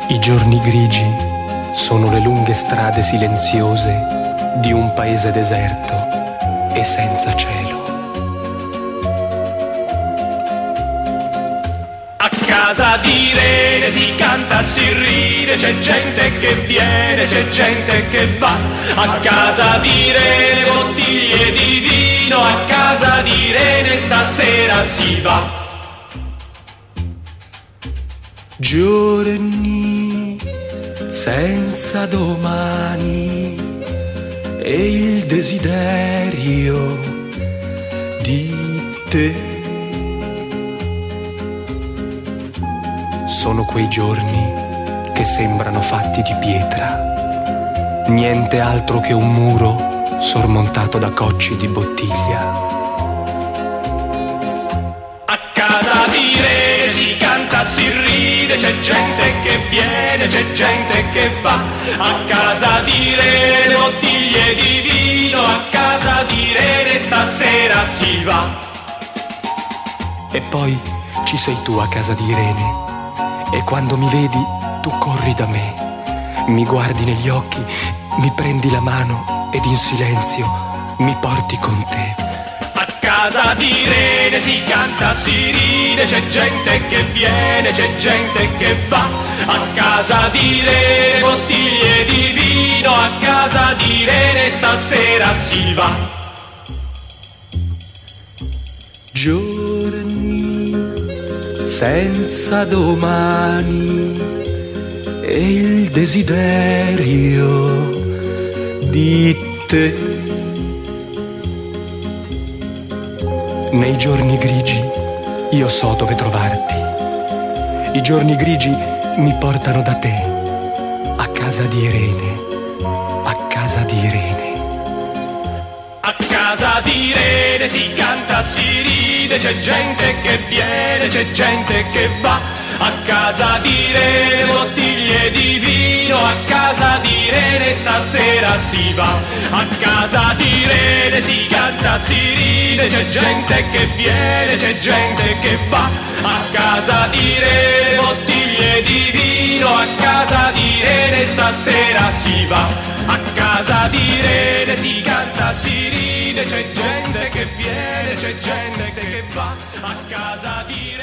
I giorni grigi sono le lunghe strade silenziose di un paese deserto e senza cielo. A casa di Irene si canta, si ride, c'è gente che viene, c'è gente che va. A casa di Irene bottiglie di vino, a casa di Irene stasera si va. Giorni senza domani e il desiderio di te. Sono quei giorni che sembrano fatti di pietra, niente altro che un muro sormontato da cocci di bottiglia. A casa di Irene si canta, si ride, c'è gente che viene, c'è gente che va. A casa di Irene bottiglie di vino, a casa di Irene stasera si va. E poi ci sei tu a casa di Irene, e quando mi vedi tu corri da me, mi guardi negli occhi, mi prendi la mano ed in silenzio mi porti con te. A casa di Irene si canta, si ride, c'è gente che viene, c'è gente che va. A casa di Irene bottiglie di vino, a casa di Irene stasera si va. Giorni senza domani e il desiderio di te. Nei giorni grigi io so dove trovarti. I giorni grigi mi portano da te, a casa di Irene, a casa di Irene. A casa di Irene si canta, si ride, c'è gente che viene, c'è gente che va. A casa di Irene bottiglie di vino, a casa di Irene stasera si va. A casa di Irene si canta, si ride, c'è gente che viene, c'è gente che va. A casa di Irene bottiglie di vino, a casa di Irene stasera si va. A casa di Irene si canta, si ride, c'è gente che viene, c'è gente che va. A casa di Irene